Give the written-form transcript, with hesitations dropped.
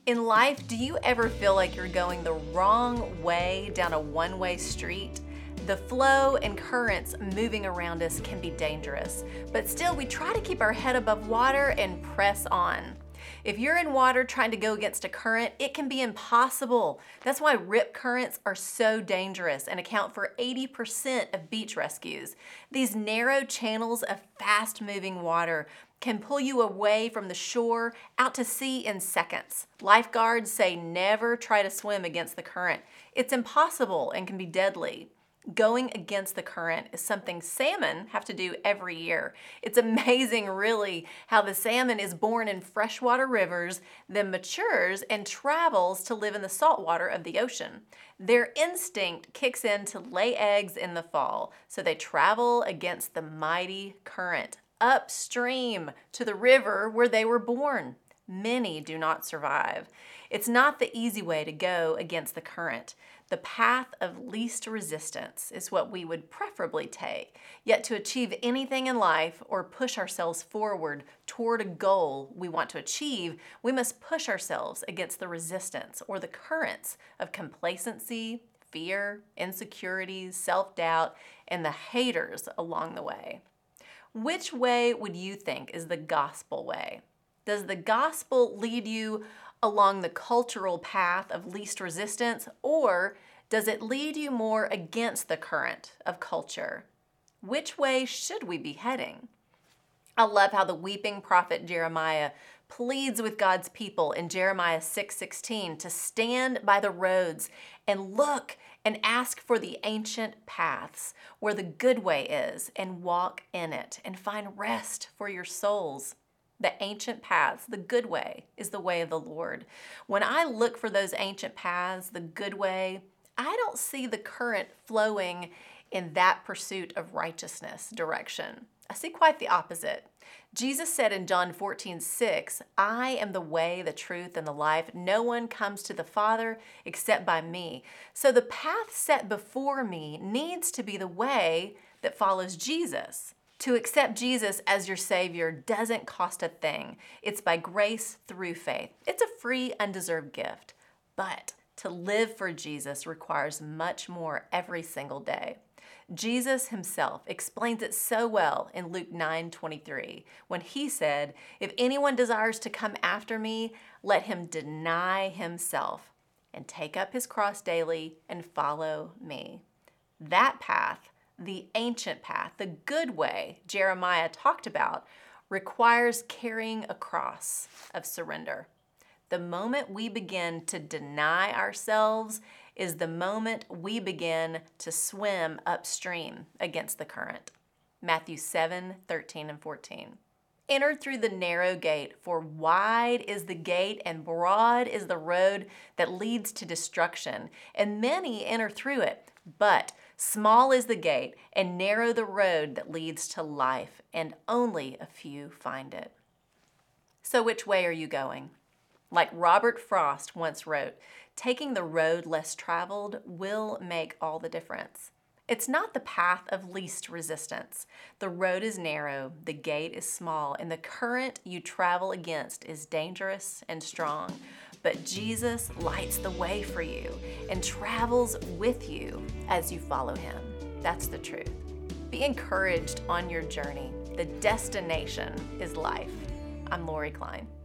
In life, do you ever feel like you're going the wrong way down a one-way street? The flow and currents moving around us can be dangerous, but still we try to keep our head above water and press on. If you're in water trying to go against a current, it can be impossible. That's why rip currents are so dangerous and account for 80% of beach rescues. These narrow channels of fast-moving water can pull you away from the shore out to sea in seconds. Lifeguards say never try to swim against the current. It's impossible and can be deadly. Going against the current is something salmon have to do every year. It's amazing, really, how the salmon is born in freshwater rivers, then matures and travels to live in the saltwater of the ocean. Their instinct kicks in to lay eggs in the fall, so they travel against the mighty current, upstream to the river where they were born. Many do not survive. It's not the easy way to go against the current. The path of least resistance is what we would preferably take. Yet to achieve anything in life or push ourselves forward toward a goal we want to achieve, we must push ourselves against the resistance or the currents of complacency, fear, insecurities, self-doubt, and the haters along the way. Which way would you think is the gospel way? Does the gospel lead you along the cultural path of least resistance, or does it lead you more against the current of culture? Which way should we be heading? I love how the weeping prophet Jeremiah pleads with God's people in Jeremiah 6:16 to stand by the roads and look and ask for the ancient paths where the good way is and walk in it and find rest for your souls. The ancient paths, the good way, is the way of the Lord. When I look for those ancient paths, the good way, I don't see the current flowing in that pursuit of righteousness direction. I see quite the opposite. Jesus said in John 14:6, "I am the way, the truth, and the life. No one comes to the Father except by me." So the path set before me needs to be the way that follows Jesus. To accept Jesus as your Savior doesn't cost a thing. It's by grace through faith. It's a free, undeserved gift. But to live for Jesus requires much more every single day. Jesus himself explains it so well in Luke 9:23 when he said, "If anyone desires to come after me, let him deny himself and take up his cross daily and follow me." That path, the ancient path, the good way Jeremiah talked about, requires carrying a cross of surrender. The moment we begin to deny ourselves is the moment we begin to swim upstream against the current. Matthew 7:13 and 14. Enter through the narrow gate, for wide is the gate and broad is the road that leads to destruction, and many enter through it. But small is the gate and narrow the road that leads to life, and only a few find it. So which way are you going? Like Robert Frost once wrote, taking the road less traveled will make all the difference. It's not the path of least resistance. The road is narrow, the gate is small, and the current you travel against is dangerous and strong. But Jesus lights the way for you and travels with you as you follow him. That's the truth. Be encouraged on your journey. The destination is life. I'm Lori Klein.